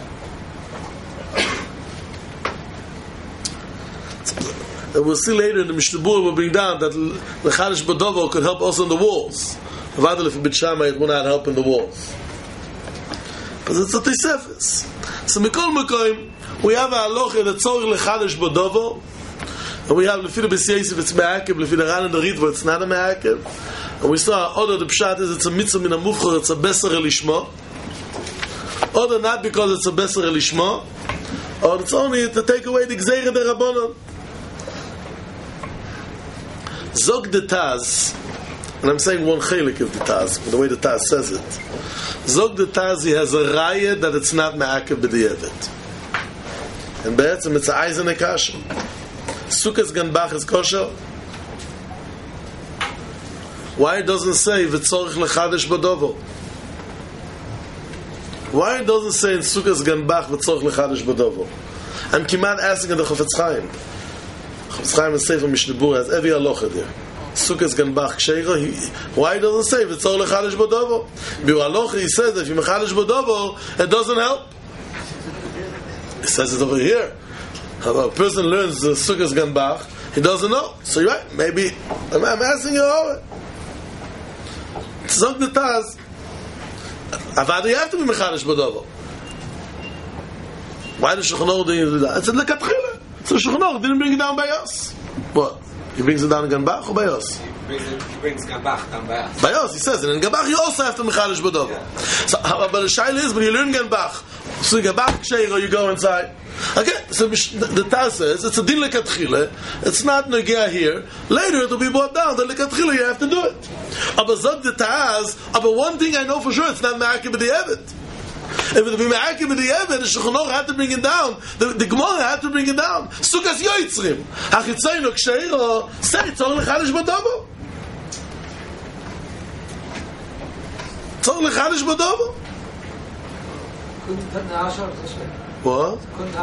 We'll see later in the Mishnah Berurah will bring down that the Chadish B'Dover could help also in the walls. Vadal if B'T Shammai it will not help in the walls. But it's a Tosefes. So Mikol Mekoim, we have a halacha that tzorich lechadish B'Dover, and we have Lefi the B'S Yosef it's Me'akev, Lefi the Ran and the Ritva it's not a Me'akev, and we saw other the Pshat is it's a mitzvah min ha-mufchar, it's a beser elishma, other not because it's a beser elishma, or it's only to take away the Gzeira de Rabbanon. Zog the Taz, and I'm saying one chelik of the Taz, the way the Taz says it. Zog the Taz, he has a raya that it's not Me'akev B'Di'evet. And be'etzem it's a Eisen Ekashem. Sukkos Ganbach is kosher. Why it doesn't say V'tzorich Lechadish B'Dover? Why it doesn't say in Sukkos Ganbach V'tzorich Lechadish B'Dover? I'm kiman asking in the Chofetz Chaim. Chofetz Chaim is Sefer Mishnah Berurah has every halacha there. Sukkos Ganbach Ksheira. Why doesn't it say V'tzorich Lechadish B'Dover? Biur halacha he says that if you mechadish B'Dover, it doesn't help. He says it over here. How a person learns the Sukkos Ganbach, he doesn't know. So you're right. Maybe I'm, I'm asking you over. Zog the Taz. Avada you have to be mechadish B'Dover. Why does Shulchan Aruch do that? It's in the Katchila. So Shulchan Aruch didn't bring it down by us. What? He brings it down in Ganbach or by us? He brings, it, he brings Ganbach down by us. By us, he says. And in Ganbach you also have to mechadish B'Dover. Yeah. So, but the shaila is when you learn Ganbach, so Ganbach Ksheira, you go inside. Okay, so the Taz says it's a din lekatchila. It's not negea here. Later it will be brought down that lekatchila you have to do it. Aber zog the Taz. Aber one thing I know for sure, it's not Me'akev B'Di'evet. If it would be Me'akev B'Di'evet, the Shulchan Aruch had to bring it down. The, the Gemara had to bring it down. Sukkos Yotzrim. Hachitzayno Ksheira. Say tzorich lechadish B'Dover. Tzorich lechadish B'Dover. What?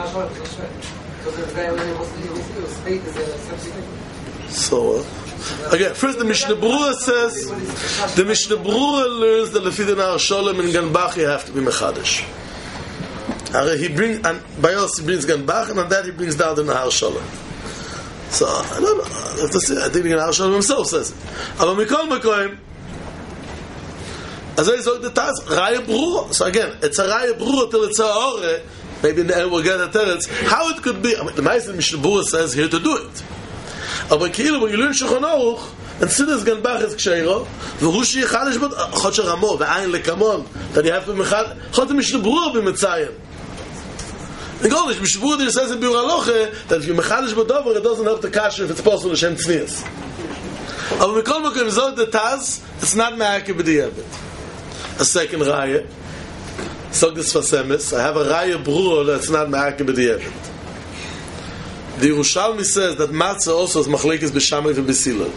So what? Again, first the Mishnah Berurah says, the Mishnah Berurah learns that Lefi the Nahar Sholem in Ganbach you have to be mechadish. He brings, and by us he brings Ganbach, and on that he brings down the Nahar Sholem. So I don't know. I have to say, I think the Nahar Sholem himself says it. Aber Mikol Mekoim. As I said, the Taz Raya Berurah. So again, it's a Raya Berurah till it's a Ore. Maybe in the end we'll get a teretz. How it could be? I mean, the Meister Mishnah Berurah says here to do it. But Kilo, when you learn Shulchan Aruch, and Siddur Ganbach is Ksheira, v'hu sheyechadish b'd chod sheramo v'ayin lekamon that you have to mechad chod the Mishnah Berurah b'metzayin. In Golish Mishnah Berurah says in Biur Halacha that if you mechadish B'Dover it doesn't help the kasher if it's possible Hashem tznius. But Mikol Mekoim zog the Taz, it's not Me'akev B'Di'evet. A second raya. Zog the Sfas Emes. I have a raya Berurah that's not Me'akev B'Di'evet. The Yerushalmi says that matzah also is machlekes b'shamai v'b'silel.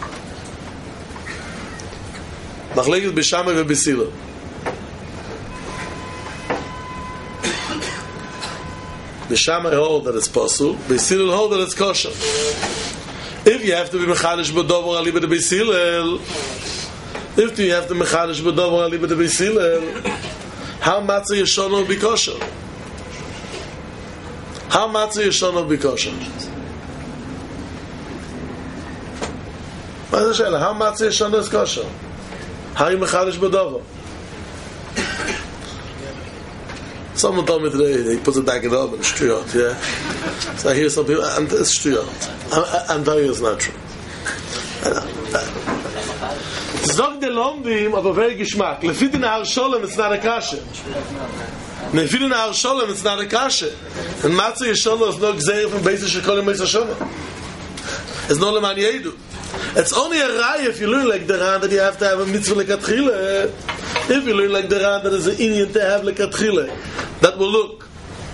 Machlekes b'shamai v'b'silel. B'shamai hold that it's pasul, b'silel hold that it's kosher. If you have to be mechadish b'dover ali b'silel, if you have to mechadish b'dover ali b'silel, how matzah yeshana will be kosher? How matzah yeshana will be kosher? How matzah yeshana is kosher? How you mechadish b'dover? Someone told me today he puts it back in the oven. Shtuyot, yeah. So I hear some people, and it's shtuyot. I'm, I'm telling you it's not true. Zog the lomdim of a very gishmak. Lefi the Nahar Sholem, it's not a kasha. Lefi the Nahar Sholem, it's not a kasha. And matzah yeshana is no gzeir from Beis Shekolim Beis Hashanah. It's no leman yedu. It's only a raya if you learn like the Ran that you have to have a mitzvah lekatchila. If you learn like the Ran that is an Indian to have lekatchila, that will look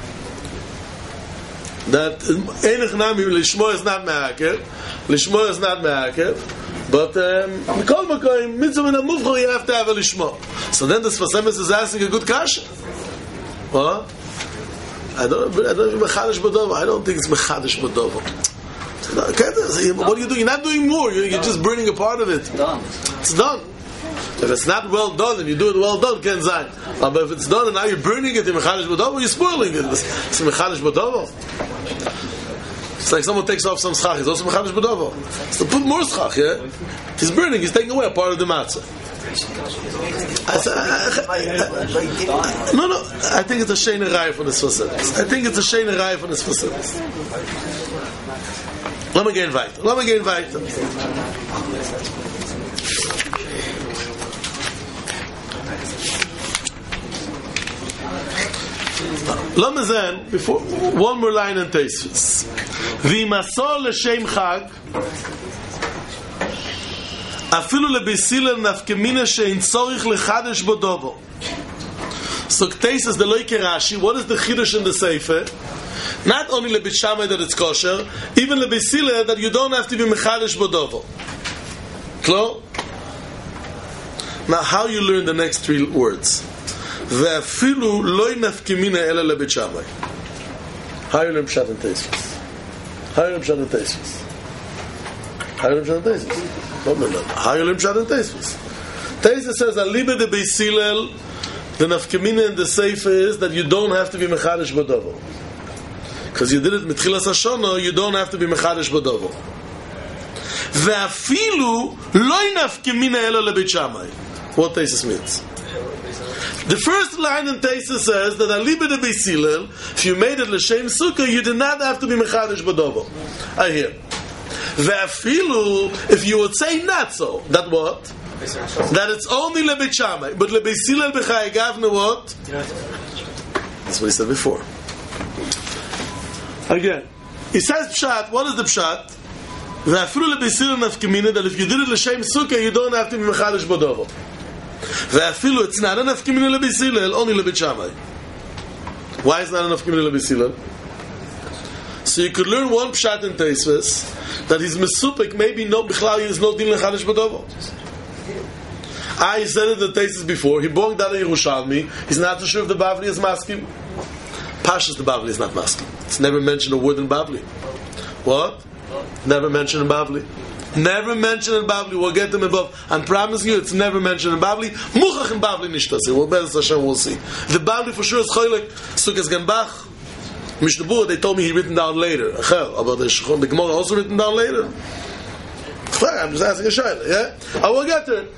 that enig nami lishmo is not me'akev, lishmo is not me'akev, but mikol makom mitzvah min hamuvchor you have to have a lishmo. So then the Sfas Emes is asking a good kasha. What? I don't. I don't think mechadish b'dovo. I don't think it's mechadish b'dovo. What are you doing? You're not doing more. You're, you're just burning a part of it. It's done. It's done. If it's not well done and you do it well done, ken zayin. But if it's done and now you're burning it in mechadish b'dovo, you're spoiling it. It's mechadish b'dovo. It's like someone takes off some schach. It's also mechadish b'dovo. So put more schach. Yeah, he's burning. He's taking away a part of the matzah. I said, I, I, I, no, no. I think it's a sheina raya for this facilities. I think it's a sheina raya for this facilities. Let me get weiter. Let me get weiter. Let me then before one more line in Tosfos. V'masol l'shem chag. Afilu lebesilel nafkemina shein tzorich lechadish bodovo. So Tosfos the loike Rashi. What is the chidush in the sefer? Not only lebit Shammai that it's kosher, even lebesilel that you don't have to be mechadish bodovo. Klo. Now, how you learn the next three words? Ve'afilu loy nafkemina ela lebit Shammai. How you learn pshat in Tosfos? How you learn pshat in Tosfos? How you learn pshat in Tosfos? How you learn pshat in Tosfos? Tosfos says, "Aliba de beisilel." The nafkemina in the sefer is that you don't have to be mechadish bodovo, because you did it mitchilas hashana. You don't have to be mechadish bodovo. Ve'afilu loy nafkemina ela lebeit Shammai. What Tosfos means? The first line in Tosfos says that aliba de beisilel. If you made it l'shem sukkah, you did not have to be mechadish bodovo. I hear. Ve'afilu, if you would say not so, that what? That it's only lebeit Shammai, but lebesilel b'chai gavna what? That's what he said before. Again, he says pshat. What is the pshat? Ve'afilu lebesilel nafkemina, that if you did it l'shem sukkah, you don't have to be mechadish bodovo. Ve'afilu, it's not enough nafkemina lebesilel, only lebeit Shammai. Why is not enough nafkemina lebesilel? So you could learn one pshat in Tosfos that he's mesupik, maybe no bichlal is no din lechadish bodovo. I said it in the Tosfos before. He brought that in Yerushalmi. He's not so sure if the Bavli is maskim. Pashas the Bavli is not maskim. It's never mentioned a word in Bavli. What? Never mentioned in Bavli. Never mentioned in Bavli. We'll get them above. I'm promising you, it's never mentioned in Bavli. Muchach in Bavli nishtasi. We'll bet Hashem, we'll see. The Bavli for sure is choylek. Sukkos Ganbach. Mishnah, they told me he written down later. About the Shechon, the Gemara also written down later. I'm just asking a shayla, yeah? I will get there.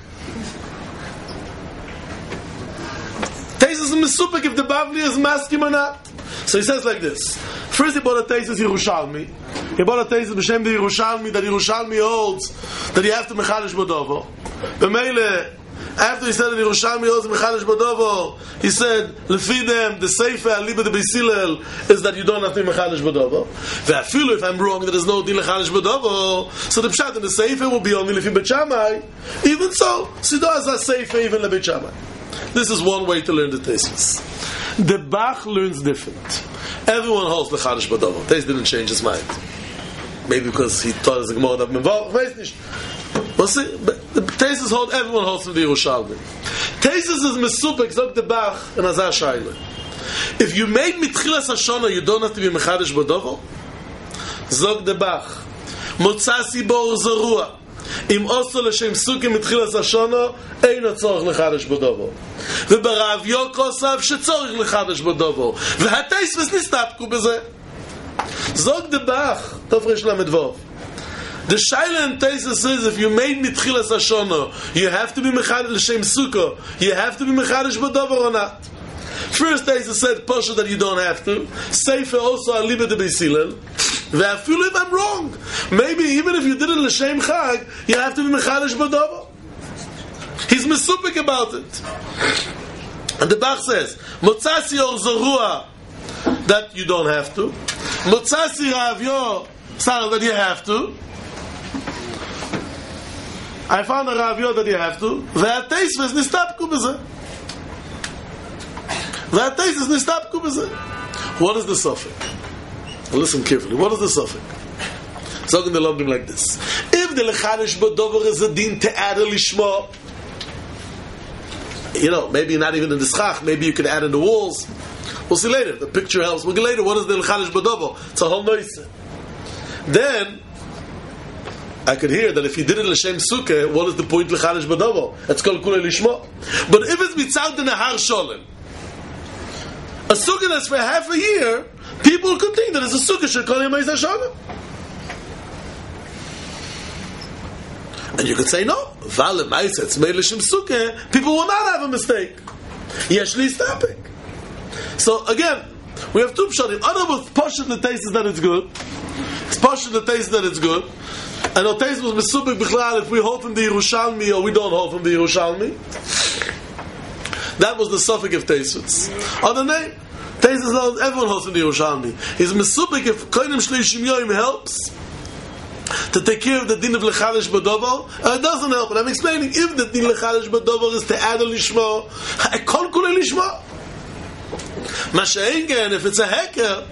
Tosfos is mesupik if the Bavli is maskim or not. So he says like this. First he bought a Tosfos Yerushalmi. He bought a Tosfos b'shem the Yerushalmi, that Yerushalmi holds that you have to mechadish bodovo. B'meile, after he said that Yerushalmi holds mechadish bodovo, he said, lefi them, the sefer aliba de beisilel is that you don't have to be mechadish bodovo. Ve'afilu, if I'm wrong, that there's no din mechadish bodovo, so the pshat in the sefer will be only lefi beit Shammai. Even so, sido as a sefer even lebeit Shammai. This is one way to learn the Tosfos. The Bach learns different. Everyone holds mechadish bodovo. Tosfos didn't change his mind. Maybe because he taught us the Gemara of Menval. We'll see. But the Tosfos hold, everyone holds from the Yerushalmi. Tosfos is mesupek, zog the Bach, and azar shayla. If you made mitchilas hashana, you don't have to be mechadish bodovo. Zog the Bach. Motzasi bo zarua. Im oso l'shem sukim mitchilas hashana, ein tzorich lechadish bodovo. V'barav yokosav shetzorich lechadish bodovo. V'hatosfos nistapku b'zeh. Zog the Bach, Tofresh Lamed Vov. The Shaila and Tosfos says if you made mitchilas hashana, you have to be mechadish l'shem sukkah. You have to be mechadish bodovo or not. First Tosfos said Pasha that you don't have to. Sefer also aliba de beisilel. Ve'afilu if I'm wrong. Maybe even if you did it l'shem chag, you have to be mechadish bodovo. He's mesupik about it. And the Bach says, Motzasi or Zorua, that you don't have to. Motzasi Ravyo, Sarah, that you have to. I found a Rav that you have to. והטייסס נסתפקו בזה. והטייסס נסתפקו בזה. What is the suffix? Listen carefully. What is the suffix? Sagen the Lomdim like this. If the lechadish b'dover is a din to add a lishma, you know, maybe not even in the schach, maybe you could add in the walls. We'll see later. The picture helps. We'll get later. What is the lechadish b'dover? It's a whole noise. Then I could hear that if he did it l'shem sukkah, what is the point lechadish b'dover? It's called kulei lishma. But if it's mitzad the nahar sholem, a sukkah that's for half a year, people could think that it's a sukkah should call him Ma'aseh Sholem. And you could say no. Vale Ma'aseh, it's made l'shem sukkah. People will not have a mistake. Yesh li stopping. So again, we have two pshatim. Other was pashut the taste is that it's good. It's pashut the taste that it's good. And the taste was mesubik bichlal if we hold from the Yerushalmi or we don't hold from the Yerushalmi. That was the suffix of Teisutz. Other name, Teisutz, everyone holds in the Yerushalmi. He's mesubik if Koinim Shleishim Yoim helps to take care of the din of Lechadish B'Dover, and it doesn't help. And I'm explaining, if the din Lechadish B'Dover is to add a Lishma, I can't call a Lishma. Masha'ingan, if it's a heker,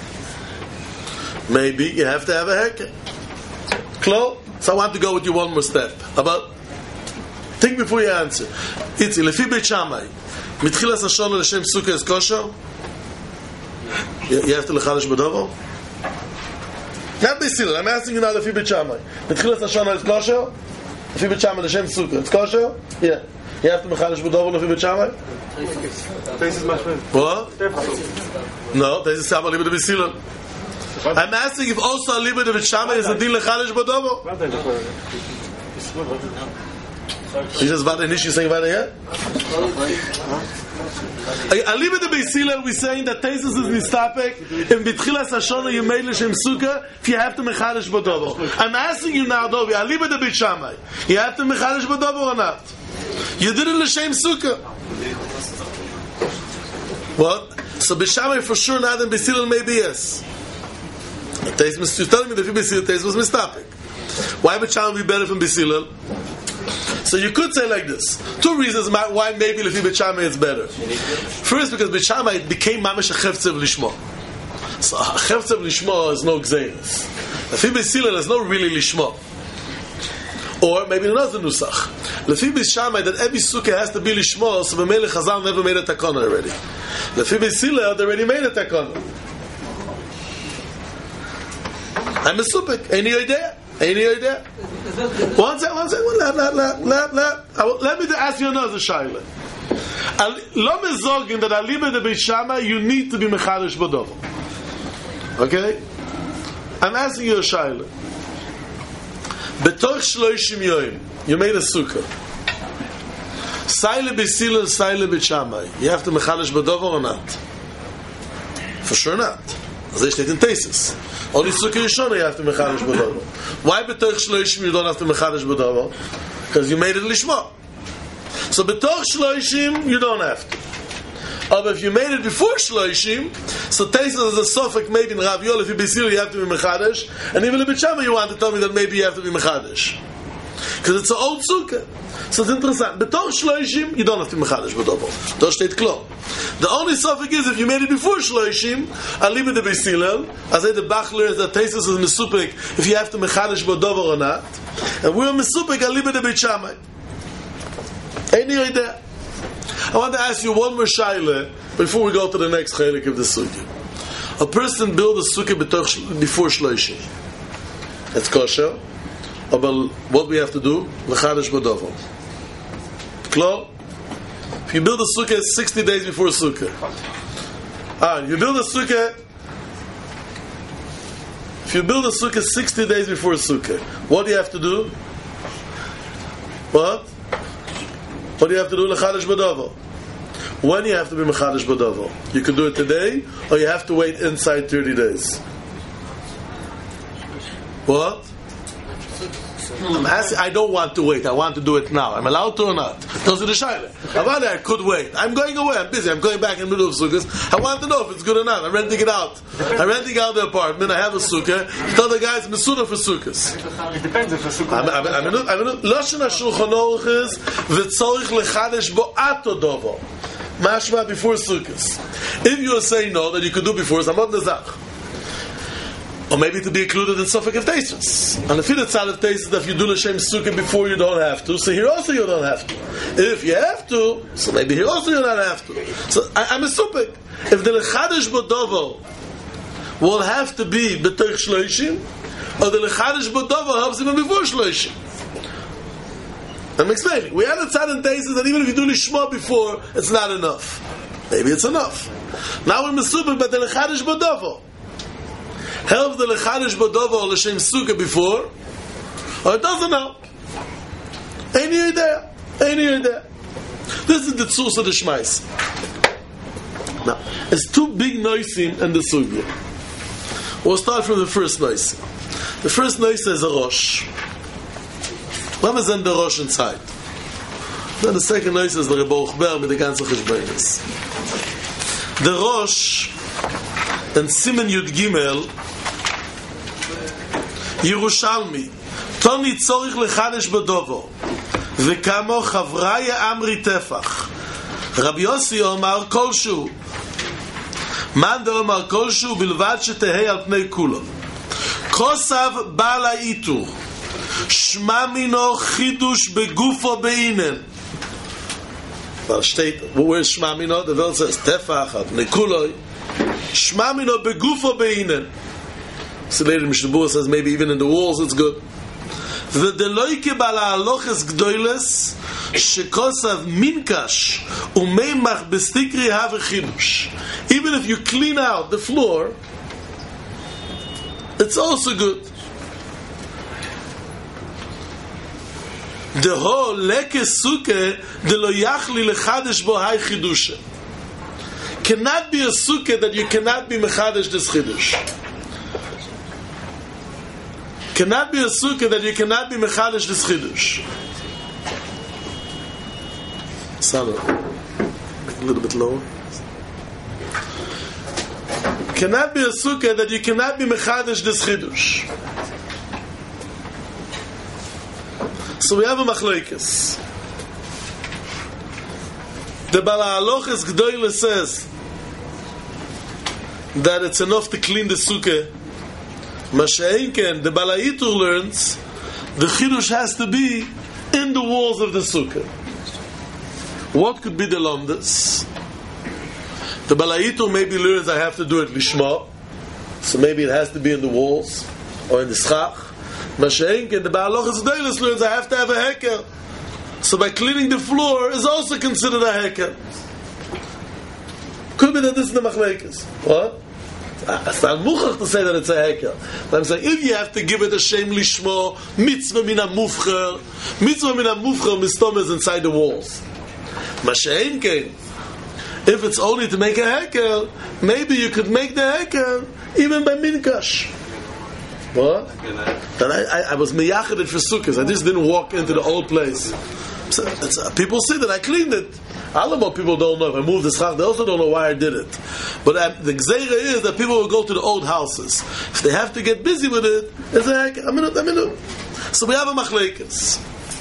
maybe you have to have a heker. Klo? So I want to go with you one more step. About think before you answer. It's Lefi Beit Shammai. Mitchilas Hashana l'shem sukkah is kosher? You have to lechadish b'dover? Not Beis Hillel. I'm asking you now Lefi Beit Shammai. Mitchilas Hashana is kosher? Lefi Beit Shammai l'shem sukkah. It's kosher? Yeah. You have to lechadish b'dover Lefi Beit Shammai? What? No. This is Saba Liba de Beis Hillel. I'm asking if also Liba de Beit Shammai is a din lechadish b'dover. He says, "Vada nish." You saying "Vada yet?" Aliba de Beis Hillel, we saying that Teisus is nistapek in B'tchilas Hashana you made l'shem sukkah if you have to mechadish b'dover. I'm asking you now, Dovi, Aliba de Beit Shammai, you have to mechadish b'dover or not? You did it l'shem sukkah. What? So Beit Shammai for sure not, and Beis Hillel maybe yes. Teisus, you're telling me that if Beis Hillel Teisus was nistapek. Why Beit Shammai be better from Beis Hillel? So you could say like this. Two reasons why maybe Lefi Beit Shammai is better. First, because Beit Shammai became mamish a chefetzev lishma. So a chefetzev lishma is no gzeiros. Lefi Beis Hillel is no really lishma. Or maybe another nusach. Lefi Beit Shammai that every sukkah has to be lishma, so B'meilech Chazal never made a takana already. Lefi Beis Hillel they already made a takana. I'm a supik. Any idea? Any idea? One second, one second. Let, let, let, let, let. Let me ask you another shaila. Lo mezogin that aliba de Beit Shammai you need to be mechadish b'dover. Okay? I'm asking you a shaila. Betoch shloishim yoyim, you made a sukkah. Saile Beis Hillel, saile Beit Shammai. You have to mechadish b'dover or not? For sure not. As steht in Teisus. Only sukkah yishona you have to mechadish b'dover. Why betoch shloishim you don't have to mechadish b'dover? Because you made it lishma. So betoch shloishim you don't have to. But if you made it before shloishim, so Teisus is a suffix maybe in Rav Yol if you Beis Hillel you have to be mechadish, and even in Beit Shammai you want to tell me that maybe you have to be mechadish. Because it's an old sukkah. So it's interesting. Betoch shloishim you don't have to be mechadish b'dover. Don't state klo. The only suffix is if you made it before shloishim, aliba de Beis Hillel, as the Bach learns that Teisus is mesupik if you have to mechadish b'dover or not, and we're mesupik aliba de Beit Shammai. Any idea? I want to ask you one more shaila before we go to the next chelik of the sukkah. A person build a sukkah before shloishim. It's kosher. But what we have to do? L'chadish b'dover. Klo? If you build a sukkah sixty days before sukkah. Ah, you build a sukkah. If you build a sukkah sixty days before sukkah, what do you have to do? What? What do you have to do? L'chadish b'dover. When you have to be mechadish b'dover? You can do it today, or you have to wait inside thirty days. What? I'm asking, I don't want to wait. I want to do it now. I'm allowed to or not? Those are the shaila. I could wait. I'm going away. I'm busy. I'm going back in the middle of sukkahs. I want to know if it's good or not. I'm renting it out. I'm renting out the apartment. I have a sukkah. Tell the guys Mesuda for sukkahs. It depends if a sukkah. I'm I'm I'm I'm Lashon HaShulchan Aruch is v'tzorich lechadesh bo ato dovo. Mashma before sukkahs. If you are saying no, that you could do before, it's amod nezach. Or maybe to be included in Suffolk of Teisus. And the Fidat Sal of Teisus, that if you do L'Shem Sukkah before you don't have to, so here also you don't have to. If you have to, so maybe here also you don't have to. So I, I'm a supik. If the Lechadesh Bodovo will have to be B'toich Shloishim, or the Lechadesh Bodovo helps even before Shloishim. I'm explaining. We had a tzad in Teisus that even if you do Lishma before, it's not enough. Maybe it's enough. Now we're Mesupik, but the Lechadesh Bodovo. Help the Lechadesh Bodovo L'Shem Sukkah before, or it doesn't help. Any idea? Any idea? This is the Tzurs of the Shmais. Now, it's two big noisim in the Sugya. We'll start from the first noisim. The first noisim is a Rosh. What is in the Rosh inside? Then the second noisim is the Rebbe Uchber with the ganze Cheshbonis. The Rosh and Simen Yud Gimel Yerushalmi Toni tzorich lechadesh bodovo Vekamo chavraya amri tefach Rabbi Yossi Omar kolshu Man de Omar kolshu bilvad shetehei al pnei kulon Kosav bala itur Shma mino chidush begufo beinen. Well, state, where's Shma mino? The verse says tefach al pnei kuloi Shma mino begufo beinen. So later Mishnah Berurah says maybe even in the walls it's good. V'deloike bala aloches gdoiles shekosav minkash umeimach bestikri have chidush. Even if you clean out the floor, it's also good. The whole leke suke de lo yachli lechadesh bo hay chidusha. Cannot be a sukkah that you cannot be mechadesh this chidush. Cannot be a sukkah that you cannot be mechadesh this chidush. Sorry, a little bit lower. Cannot be a sukkah that you cannot be mechadesh this chidush. So we have a machlokes. The Bala Aloches Gdoyle says that it's enough to clean the sukkah. Masha'inken, the Bala Itur learns the chidush has to be in the walls of the sukkah. What could be the lamdas? The Bala Itur maybe learns I have to do it lishma, so maybe it has to be in the walls or in the schach. Masha'inken, the Bala Aloches Gdoyle learns I have to have a heker. So by cleaning the floor is also considered a heker. Could be that this is the machlekes. What? It's not muchach to say that it's a heker. But I'm saying if you have to give it a shem lishmo, mitzvah min ha-mufcher, mitzvah min ha-mufcher mistom is inside the walls. Masha'en kein. If it's only to make a heker, maybe you could make the heker even by minkash. What? That I, I, I was meyached for sukkahs. I just didn't walk into the old place. So it's, uh, people see that I cleaned it. Alamo people don't know. If I moved the schach, they also don't know why I did it. But uh, the gzeira is that people will go to the old houses. If they have to get busy with it, it's like, a minute, a minute. So we have a machlekes.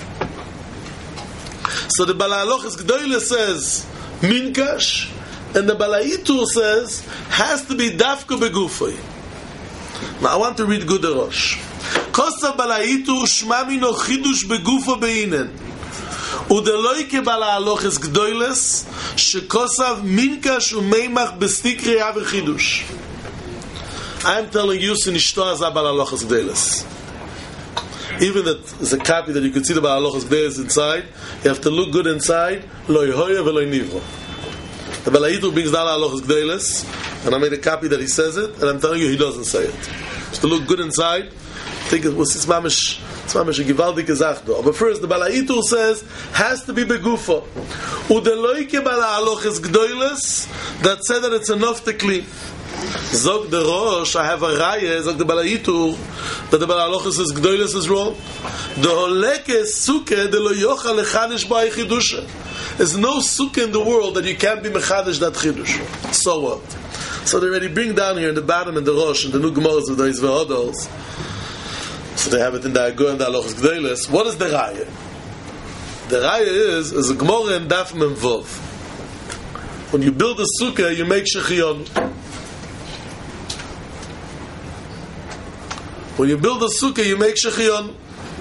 So the Bala Aloches Gdoyle says, minkash, and the Bala Itur says, has to be dafka begufay. Now I want to read good the Rosh. Kosa Bala Itur shma mino chidush begufo beinen. Udeloike Bala Aloches Gdoiles shekosav minkash umeimach bestikri have chidush. I am telling you, sinishto azah Bala Aloches Gdoiles. Even that is a copy that you could see the Bala Aloches Gdoiles inside. You have to look good inside. Lo yehoya velo nivro. The Bala Itur brings down Bala Aloches Gdoiles, and I made a copy that he says it, and I'm telling you, he doesn't say it. Just to look good inside. I think it was this mamish. But first, the Bala Itur says has to be begufa. Udeloike Bala Aloches Gdoiles that said that it's enough to clean. Zog the Rosh, I have a raya, zog the Balaitur, that the Balalochus is Gdoilis is wrong. The Holeke Suke, the Lo Yocha Lechadish Ba'ai Chidusha. There's no Sukkah in the world that you can't be Mechadish that Chidush. So what? So they already bring down here in the bottom in the Rosh, in the new Gemaras of the Izve'odals. So they have it in the Agur and the Alochus Gdoilis. What is the raya? The raya is, is a Gemara in Daf Mem Vov. When you build a Sukkah, you make Shechion. When you build a sukkah, you make shechion.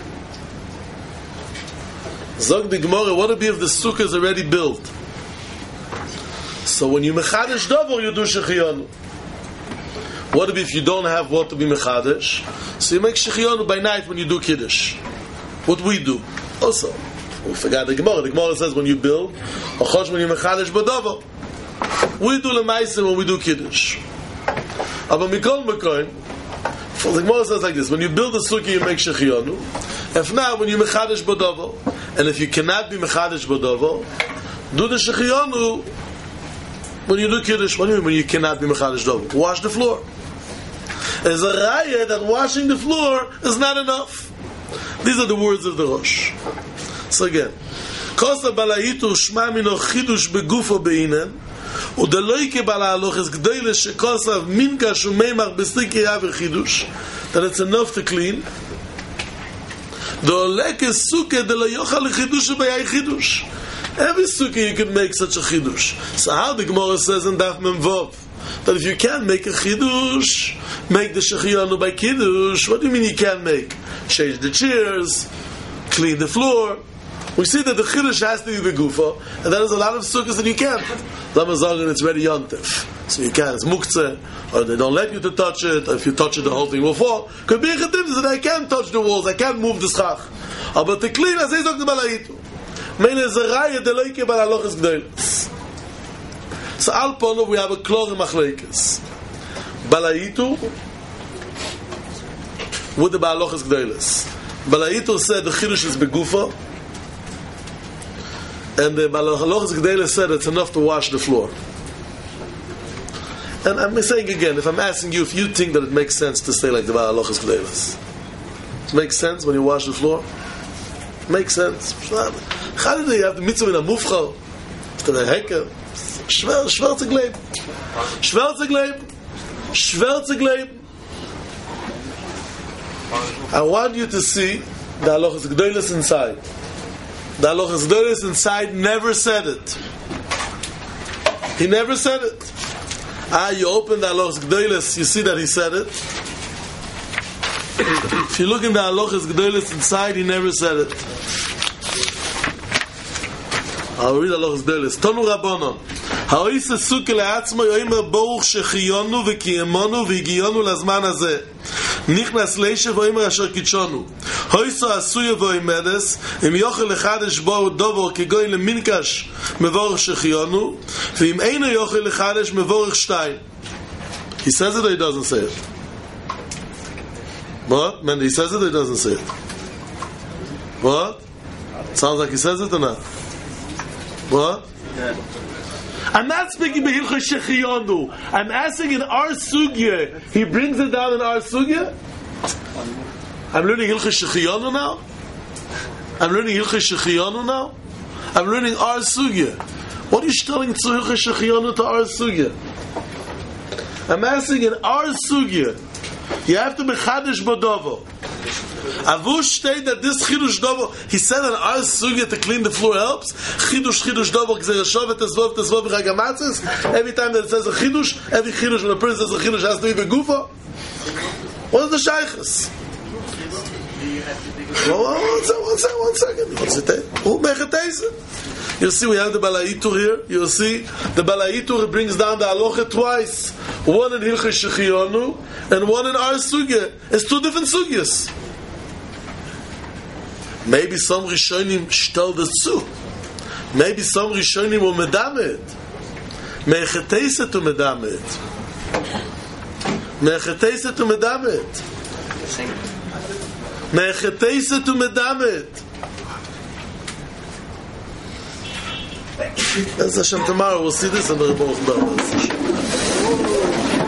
Zog the Gemara, what would be if the sukkah is already built? So when you mechadish davar, you do shechion. What would be if you don't have what to be mechadish? So you make shechion by night when you do kiddush. What we do? Also, we forgot the Gemara. The Gemara says when you build, achosh when you mechadish badavar. We do lemaisen when we do kiddush. Aber mikol mekoin. So the Gemara says like this: when you build a sukkah, you make shechionu. If not, when you mechadish bodovo, and if you cannot be mechadish bodovo, do the shechionu when you do kiddush. What do you mean when you cannot be mechadish bodovo? Wash the floor. There's a raya that washing the floor is not enough. These are the words of the Rosh. So again, kosa balaitu shma mino chidush begufo beinen. Udaloike bala alochis gdoile shekosav minka shumeimach b'stiki yav chidush, that it's enough to clean. The oleke suke de lo yochal chidush b'yai chidush. Every suke you can make such a chidush. So how the Gemara says in Daf Mem Vov that if you can't make a chidush, make the shechianu by kiddush. What do you mean you can't make? Change the chairs, clean the floor. We see that the chiddush has to be begufa, and there's a lot of sukkahs that you can't. Lamazal and it's ready yontif, so you can't. It's muktzeh, or they don't let you to touch it. Or if you touch it, the whole thing will fall. Could be a chiddush that I can't touch the walls, I can't move the schach. But the clean, as they talk the balaitu, mean is a raya de loike balalochis gdoilis. So al ponov we have a klor machlekes balaitu with the balalochis gdoilis. Balaitu said the chiddush is begufa. And the Balachalochis G'deilah said it's enough to wash the floor. And I'm saying again, if I'm asking you if you think that it makes sense to say like the Balachalochis G'deilah, it makes sense when you wash the floor? Makes sense. How do you have the mitzvah in a mufcha? To the hecker? Schwarze Gleib. Schwarze Gleib. Schwarze Gleib. I want you to see the Balachalochis G'deilah inside. The Alochas Gdoilis inside never said it. He never said it. Ah, you open the Alochas Gdoilis, you see that he said it. If you look in the Alochas Gdoilis inside, he never said it. I'll read Alochas Gdoilis. Tonu Rabbonon. Ha'oisa suke le'atzmo yoimer boruch shechiyonu v'kiyemonu v'higiyonu lazman hazeh. Nichnas leishe v'oimer asher kitshonu. Hoyso asuye v'oimedes im yochel lechadesh bo dovo kegoy leminkash mevorach shechiyonu v'im eino yochel lechadesh mevorach shtayim. He says it or he doesn't say it? What? Man, he says it or he doesn't say it? What? Sounds like he says it or not? What? Yeah. I'm not speaking Behilchos Shechiyonu. I'm asking in our sugya. He brings it down in our sugya. I'm learning Hilchos Shechiyonu now. I'm learning Hilchos Shechiyonu now. I'm learning our sugya. What are you telling to Hilchos Shechiyonu to our sugya? I'm asking in our sugya. You have to be chadish bodovo. Avush state that this chidush dovo, he said in our sugya to clean the floor helps. Chidush chidush dovo gzerashov etesvov tesvov v'chagamatzes. Every time that it says a chidush, every chidush when a person says a chidush has to be begufa. What is the shaykhs? Well, one second, one second, one second. What's it? Who make a taste? You see, we have the Balaitur here. You see, the Balaitur brings down the Alocha twice. One in Hilchos Shechiyonu and one in our sugya. It's two different sugyas. Maybe some Rishonim shtel the tzu. Maybe some Rishonim will medamed. Me'echetesa to medamed. Me'echetesa to medamed. Me'echetesa to medamed. As Hashem tomorrow we'll see this and we'll both know this.